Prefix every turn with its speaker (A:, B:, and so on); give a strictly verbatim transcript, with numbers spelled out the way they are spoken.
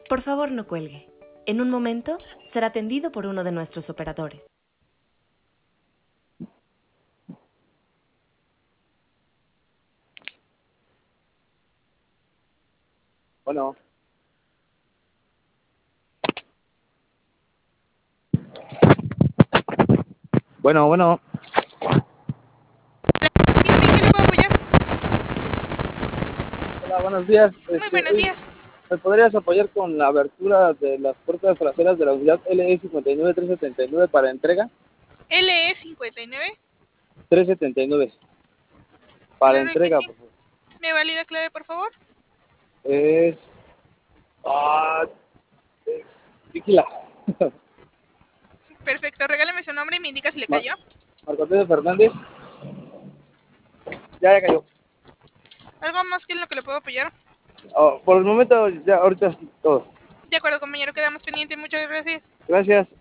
A: Por favor, no cuelgue. En un momento será atendido por uno de nuestros operadores.
B: Bueno. Bueno, bueno.
C: Dígame, ¿en qué le puedo apoyar?
B: Hola, buenos días.
C: Muy
B: Este,
C: buenos
B: oye,
C: días.
B: ¿me podrías apoyar con la abertura de las puertas traseras de la unidad L E cinco nueve tres siete nueve para entrega?
C: L E cincuenta y nueve.
B: tres setenta y nueve. Para
C: Claro que
B: entrega,
C: sí.
B: por favor.
C: ¿Me valida clave, por favor?
B: Es... Ah, es... Tequila.
C: Perfecto, regáleme su nombre y me indica si le
B: Mar
C: cayó.
B: Marco Antonio Fernández. Ya, ya cayó.
C: ¿Algo más que en lo que le puedo apoyar?
B: Oh, por el momento, ya, ahorita es todo.
C: De acuerdo, compañero, quedamos pendientes. Muchas gracias.
B: Gracias.